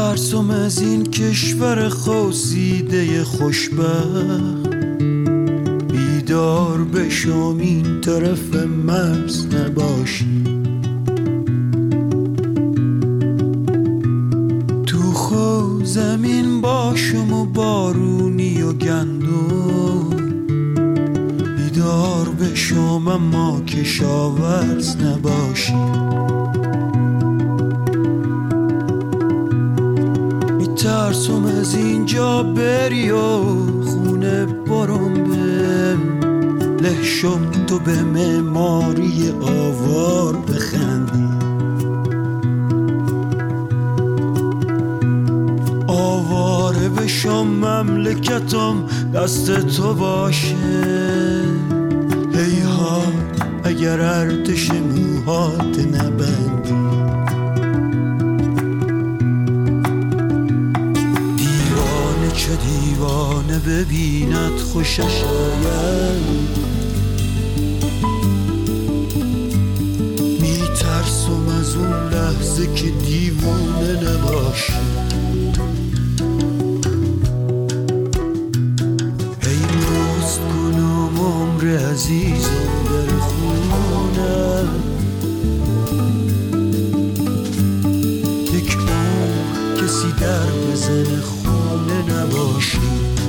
میترسم از این کشور خواسیده خوشبخت، بیدار بشم این طرف مرز نباشی. تو خو زمین باشم و بارونی و گندم، بیدار بشم اما کشاورز نباشی. میترسم از اینجا بری و خونه برم به لهشم، تو به معماری آوار بخندی. آواره بشم مملکتم دست تو باشه، هیهات اگر ارتش موهات نبندی. دیوانه چه دیوانه ببیند خوشش آید، میترسم از اون لحظه که دیوانه نباشی. هی پست کنم عمر عزیزم در خونه، یک عمر کسی در بزن خونه نباشی.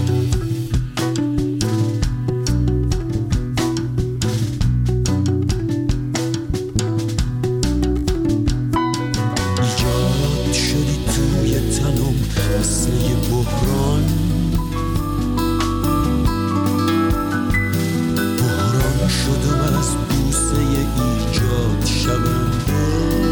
ایجاد شدی توی تنم مثل یه بحران، بحران شدم از بوسه ایجاد شونده.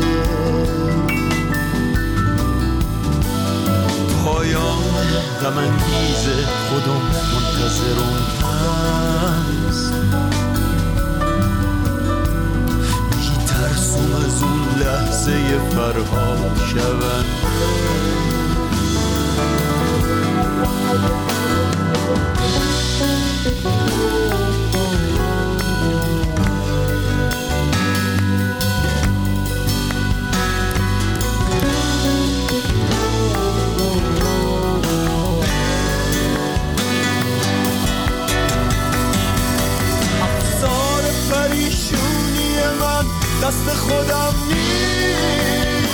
پایان غم انگیز خودم منتظرم هست، میترسم از اون لحظه فرهاد شونده. افسار پریشونی من دست خودم نیست،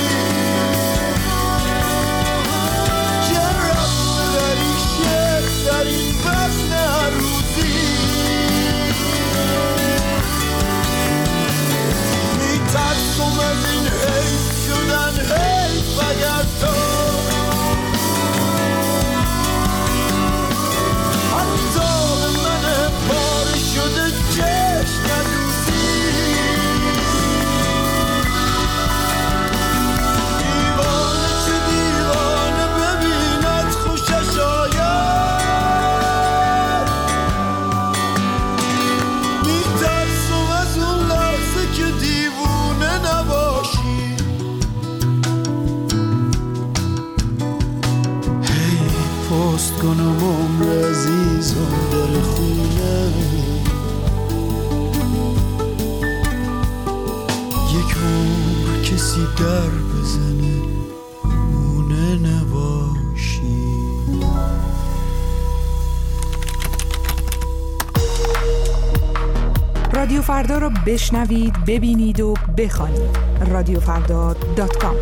چه رفت داری شعر در این وزن هر روزی. میترسم از این حیف شدن حیف اگر تو حتی به من پاره شده چشم ندوزی. دیوانه چه دیوانه ببیند خوشش آید، میترسم از اون لحظه که دیوونه نباشی. هی پست کنم عمر عزیزم در خونه، یک عمر کسی در بزنه خونه نباشی. رادیو فردا رو بشنوید، ببینید و بخوانید. رادیوفردا.com.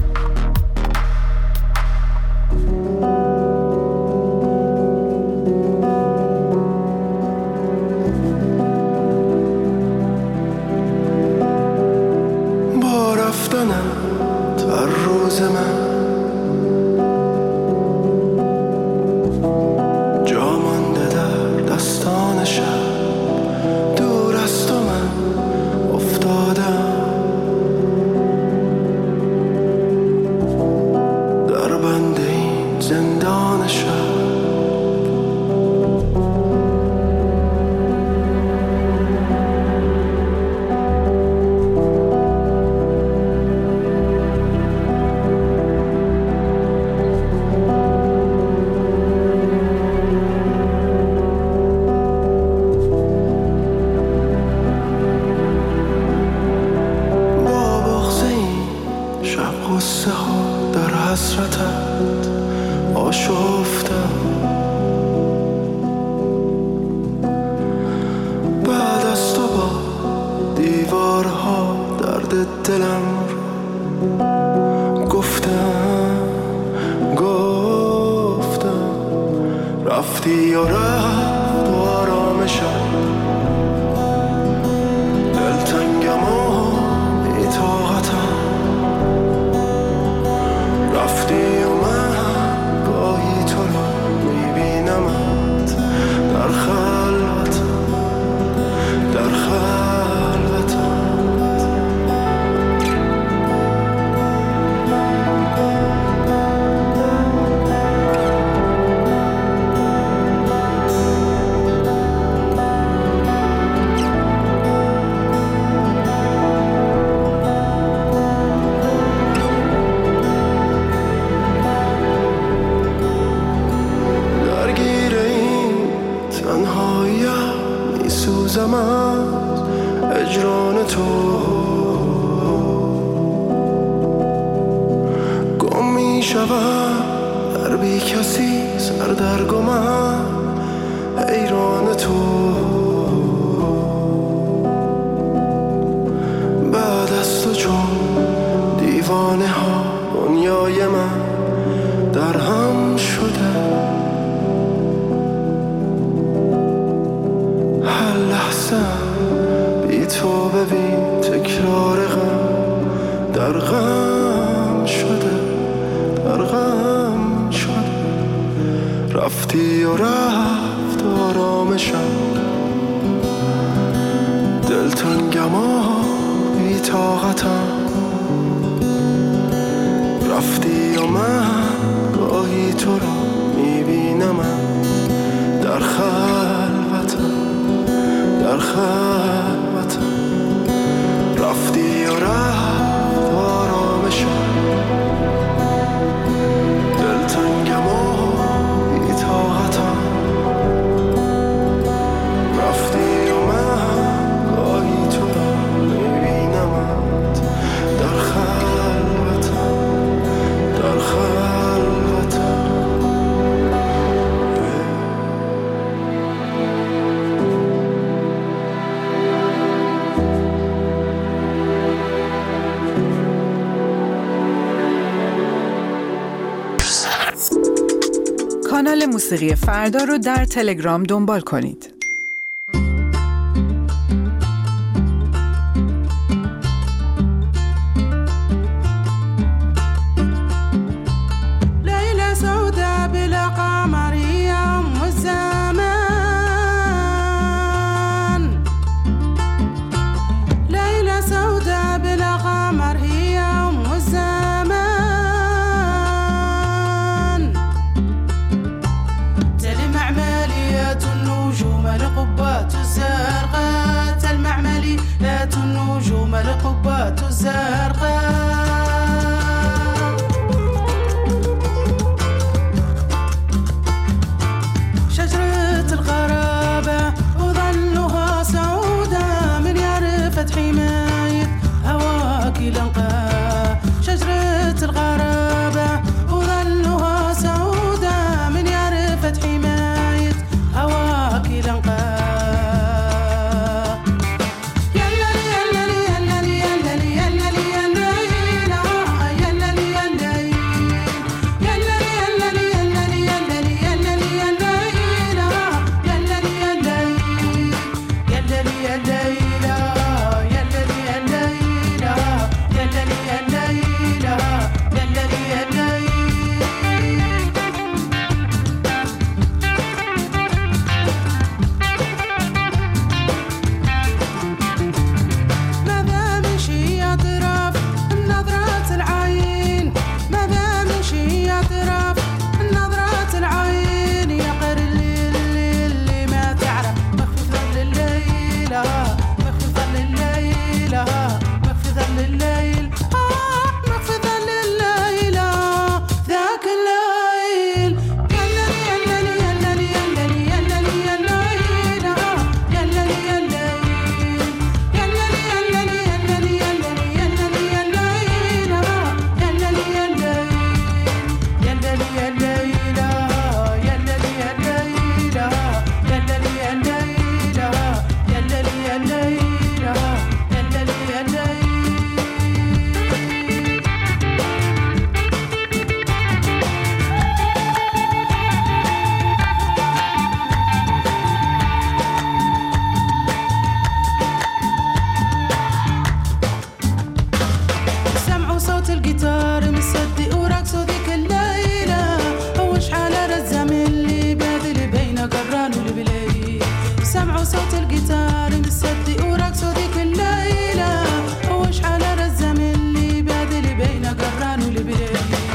با رفتنم هر روز من جا مانده در دستان شب، دور از تو من افتادم. رفتی و رفت و آرامشم دلتنگم و بی‌طاقتم رفتی و من گاهی تو رو میبینمت در خلوتم در خلوتم میسوزم از اجران تو گم میشوم در بی کسی سردرگمم حیران تو بعد از تو چون دیوانه ها دنیای من در هم شده بی تو ببین تکرار غم در غم شده در غم شده رفتی و رفت آرامشم دلتنگم و بی طاقتم رفتی و من گاهی تو رو میبینم در خلوتم در خلوتم رفتی و رفت آرامشم دلتنگم و بی‌طاقتم رفتی و من گاهی تو را میبینمت در خلوتم در خلوتم کانال موسیقی فردا رو در تلگرام دنبال کنید. ليلة سوداء بلا قمر هي أم الزمان ليلة سوداء بلا قمر هي أم الزمان القبات الزرقاء المعمليات النجوم القبات الزرقاء شجرة الغرابة وظلها سعودة من يعرفت حماية هواك لنقى شجرة الغرابة وظلها سعودة من يعرفت حماية هواك لنقى يلا يلا يلا يلا يلا يلا قبران اللي بلاي سمعوا صوت الجيتار مصدق ورقصوا ديك الليلة وش على رزم اللي بعد اللي بين قبران واللي بلاي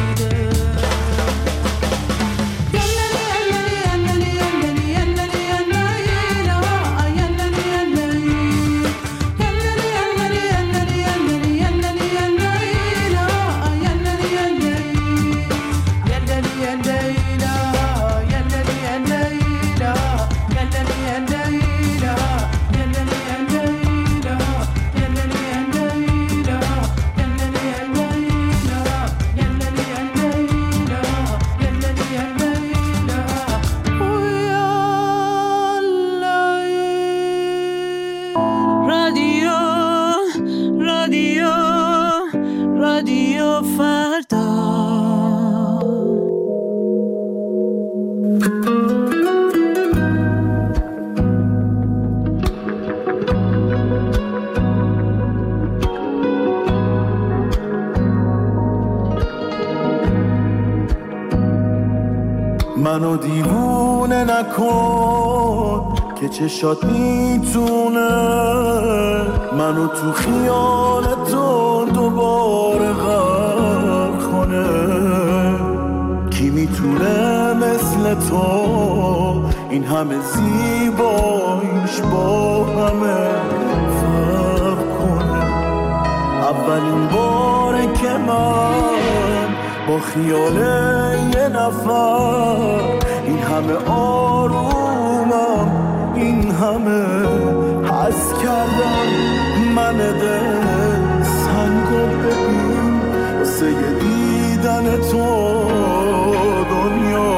منو دیوونه نکن که چشات میتونه منو تو خیالتون دوباره غرق کنه. کی میتونه مثل تو این همه زیباییش با همه فرق کنه. اولین باره که من با خیال یه نفر این همه آرومم این همه حس کردم. من دل سنگو ببین واسه یه دیدن تو دنیا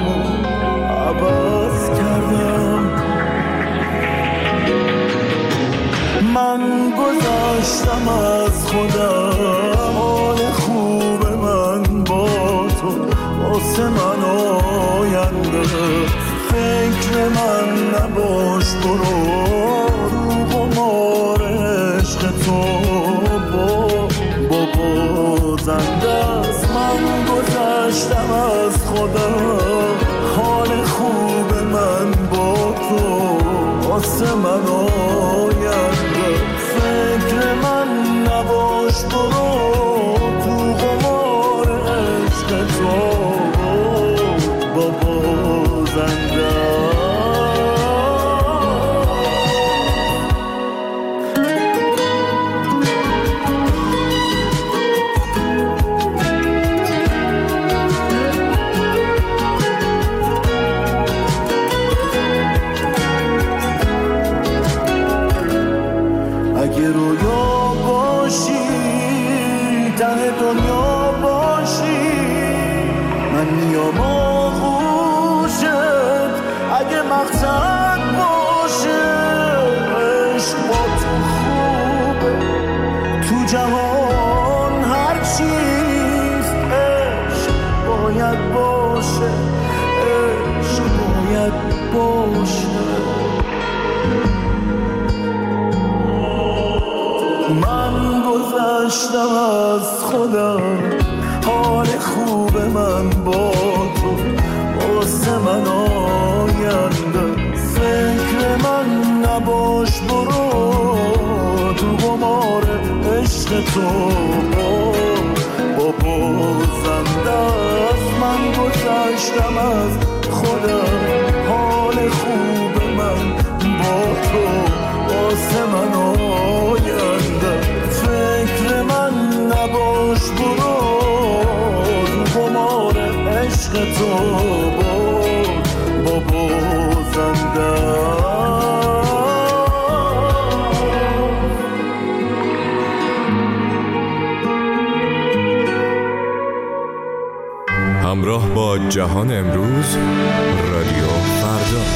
عوض کردم. من گذاشتم از خودم حال خوب من با تو واسه من آینده. فکر من نباش برو رو قمار عشق تو با زنده است. من گذاشتم از خودم حال خوب من با تو واسه من آینده. فکر من نباش برو تو قمار عشق تو با زنده. اگه رویا باشی ته دنیا باشی من میام آغوشت. اگه مقصد باشه عشق با تو خوبه تو جهان هر چیز عشق باید باشه. عشق باید باشه. من گذشتم از خودم حال خوب من با تو واسه من آینده. فکر من نباش برو تو قمار عشق تو با زنده است. من گذشتم از خودم حال خوب من با تو واسه من آینده. فکر من نباش برو تو قمار عشق تو با زنده. همراه با جهان امروز رادیو فردا.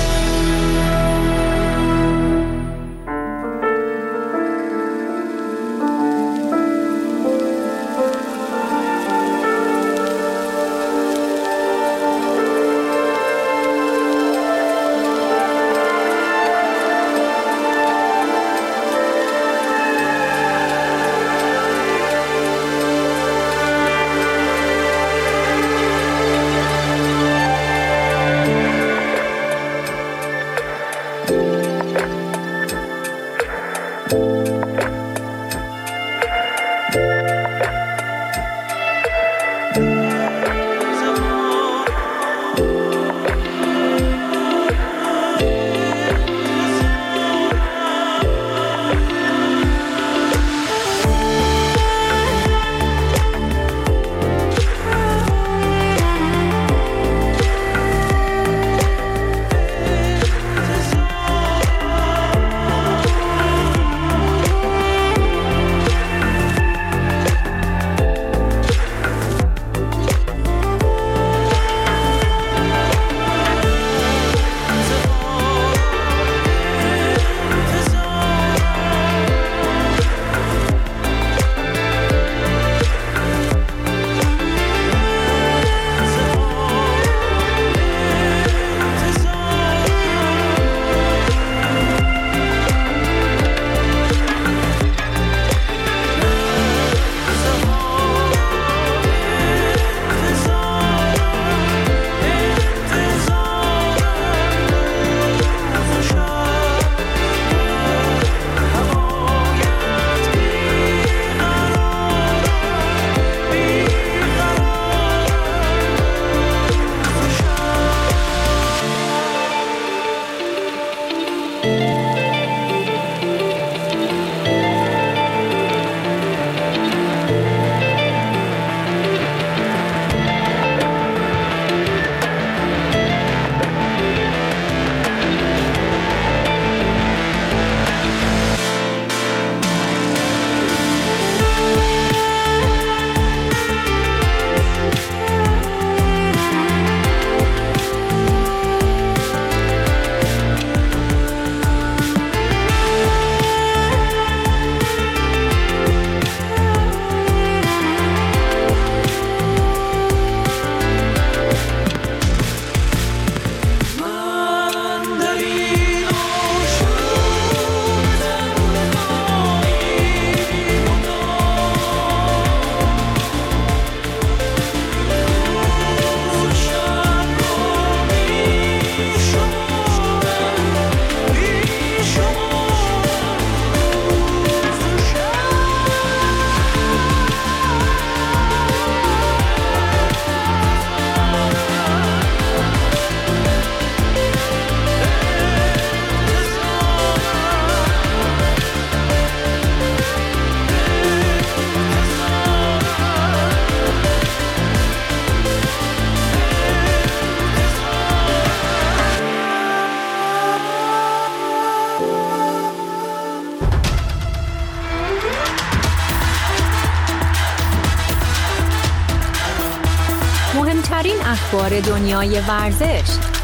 اخبار دنیای ورزش،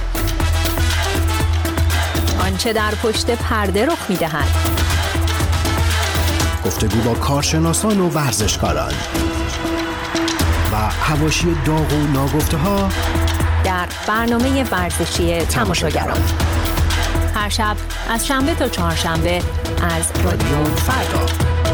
آنچه در پشت پرده رخ می‌دهد، گفتگو با کارشناسان و ورزشکاران و حواشی داغ و ناگفته‌ها در برنامه ورزشی تماشاگران. هر شب از شنبه تا چهارشنبه از رادیو فردا.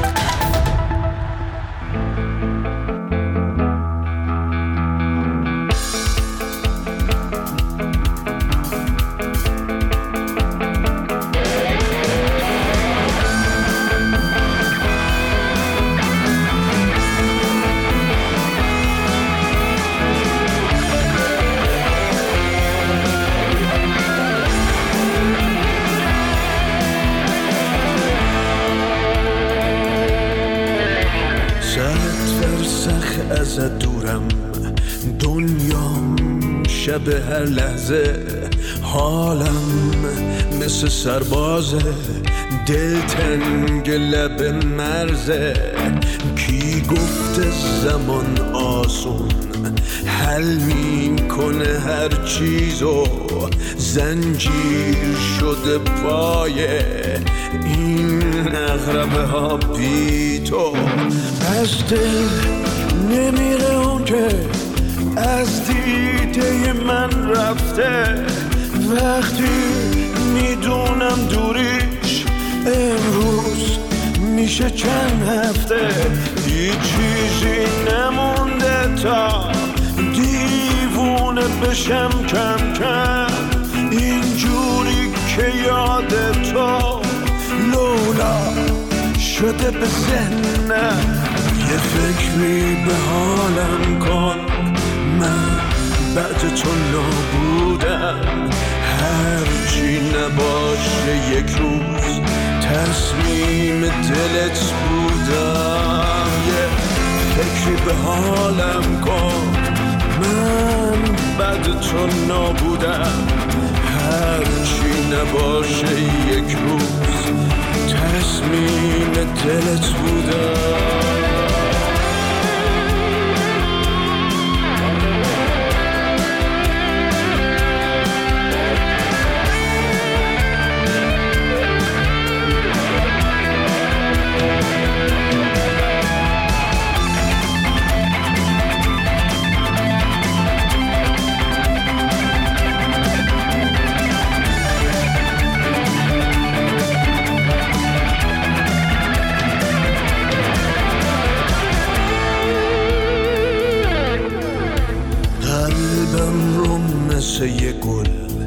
ازت دورم، دنیام شب هر لحظه، حالم مثل سربازه، دلتنگ لب مرزه. کی گفته زمان آسون حل میکنه هر چیزو، زنجیر شده پای این اغربه ها بی تو. از دل نمیره اون که از دیده من رفته، وقتی میدونم دوریش امروز میشه چند هفته. هیچ چیزی نمونده تا دیوونه بشم کم کم، اینجوری که یاد تو لولا شده به ذهنم. یه فکری به حالم کن، من بعد تو نابودم. هرچی نباشه یک روز تصمیم دلت بودم. یه فکری به حالم کن، من بعد تو نابودم. هرچی نباشه یک روز تصمیم دلت بودم. یه گل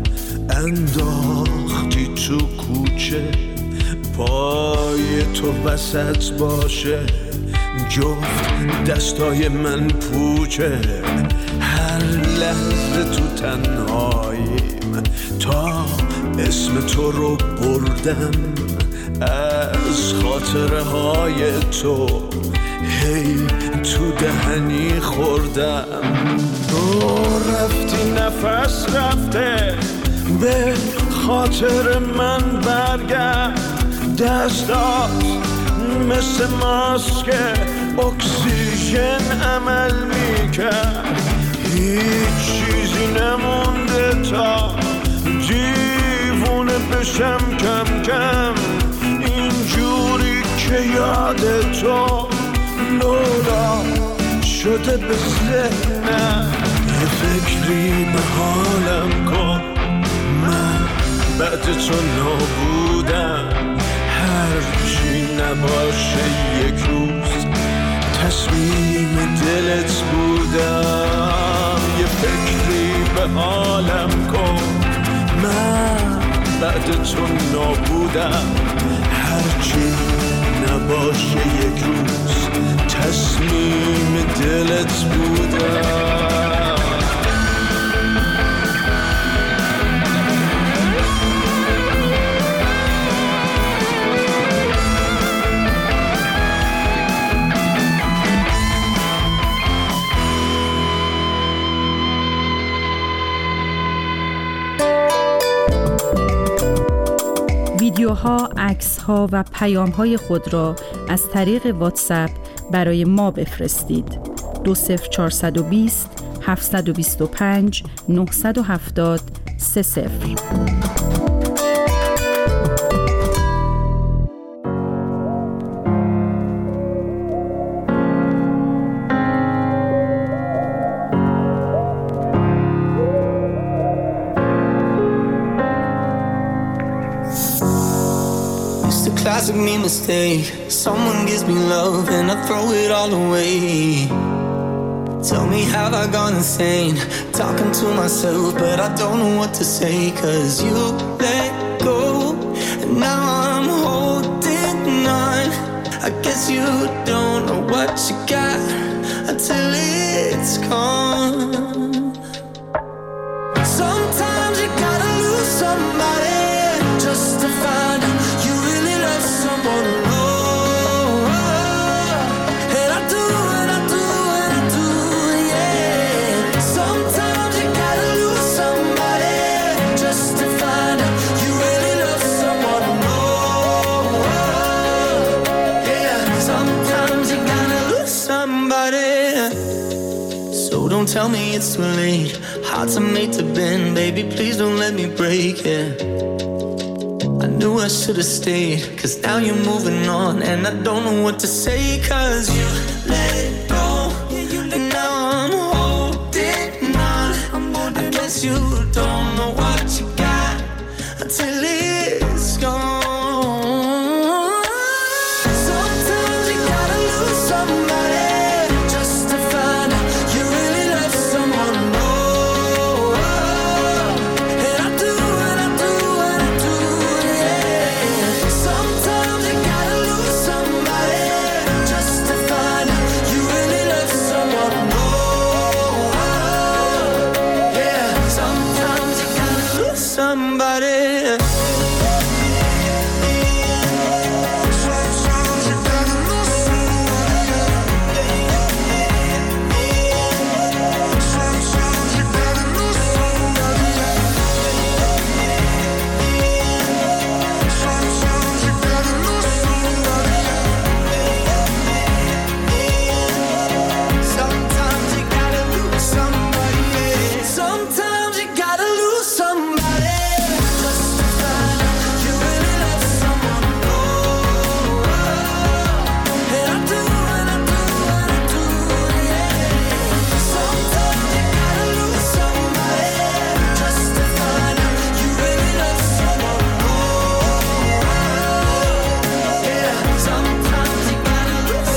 انداختی تو کوچه، پای تو وسط باشه، جفت دستای من پوچه. هر لحظه تو تنهاییم تا اسم تو رو بردم، از خاطره های تو هی تو دهنی خوردم. تو رفتی نفس رفته، به خاطر من برگرد. دستات مثل ماسک اکسیژن عمل میکرد. هیچ چیزی نمونده تا دیوونه بشم کم کم، اینجوری که یاد تو لولا شده به ذهنم. یه فکری به حالم کن، من بعد تو نابودم. هرچی نباشه یک روز تصمیم دلت بودم. یه فکری به حالم کن، من بعد تو نابودم. هرچی نباشه یک روز تصمیم دلت بودم. ویدیوها، عکس‌ها و پیام‌های خود را از طریق واتساپ برای ما بفرستید. 20420 725 970 30. Classic me mistake. Someone gives me love and I throw it all away. Tell me, have I gone insane? Talking to myself, but I don't know what to say. Cause you let go, and now I'm holding on. I guess you don't know what you got until it's gone. Sometimes you gotta lose somebody just to find out you really love someone. And I do, and I do, and I do, yeah. Sometimes you gotta lose somebody just to find out you really love someone. Yeah, sometimes you gotta lose somebody. So don't tell me it's too late. Hearts are made to bend, baby, please don't let me break it. I knew I should've stayed, cause now you're moving on. And I don't know what to say, cause you let it go, and now I'm holding on. I guess you don't know what you got until it's gone. Sometimes you gotta lose somebody just to find out you really love someone. And I do, and I do, and I do, yeah. Sometimes you gotta lose somebody just to find out you really love someone. Yeah, sometimes you gotta lose somebody. Sometimes you gotta lose somebody. Sometimes you gotta lose somebody just to find out you really love someone. And I do, and I do, and I do, yeah. Sometimes you gotta lose somebody just to find out you really love someone. Yeah, sometimes you gotta lose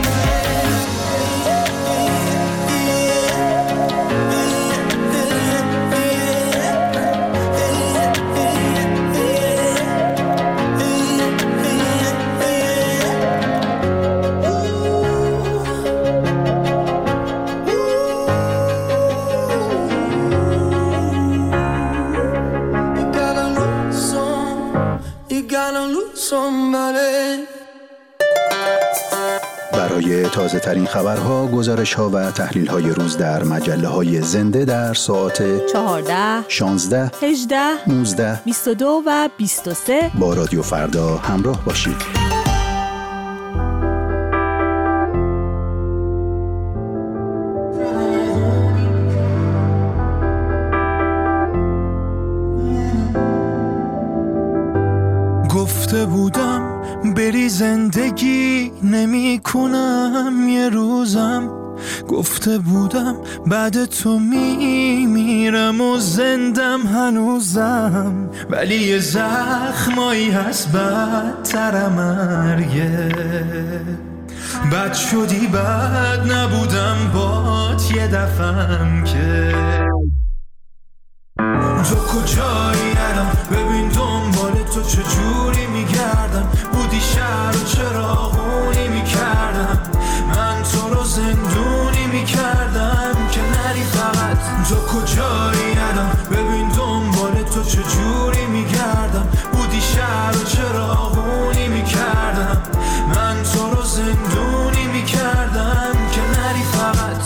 somebody. برای تازه ترین خبرها، گزارش ها و تحلیل های روز در مجله های زنده در ساعت 14 16 18 19 22 و 23 با رادیو فردا همراه باشید. گفته بودم بری زندگی نمی کنم یه روزم، گفته بودم بعد تو میرم و زندم هنوزم، ولی یه زخمایی هست بدتر مرگه. بد شدی بد نبودم بات یه دفعم که تو کجایی الان؟ ببین دنبال تو چجوری میگردم، بودی شهر و چراغونی میکردم، من تو رو زندونی میکردم که نری فقط. تو کجایی الان؟ ببین دنبال تو چجوری میگردم، بودی شهر و چراغونی میکردم، من تو رو زندونی میکردم که نری فقط.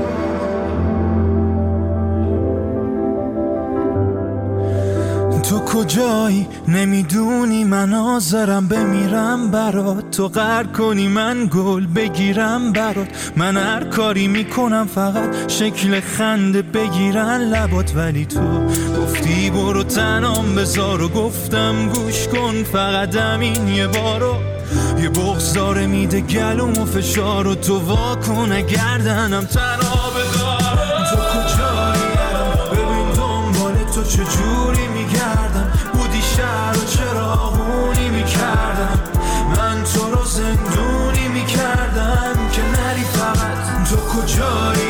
تو کجایی نمیدونی من حاضرم بمیرم برات، تو قهر کنی من گل بگیرم برات، من هر کاری میکنم فقط شکل خنده بگیرن لبات، ولی تو گفتی برو تنام بذار و گفتم گوش کن فقط همین یه بارو، یه بغض داره میده گلوم و فشار و تو واکن گردنم تنها بذار. تو کجایی ببین دنبال تو چجوری میگردم، بودی شهر و چراغونی میکردم، من تو رو زندونی میکردم که نری فقط. تو کجایی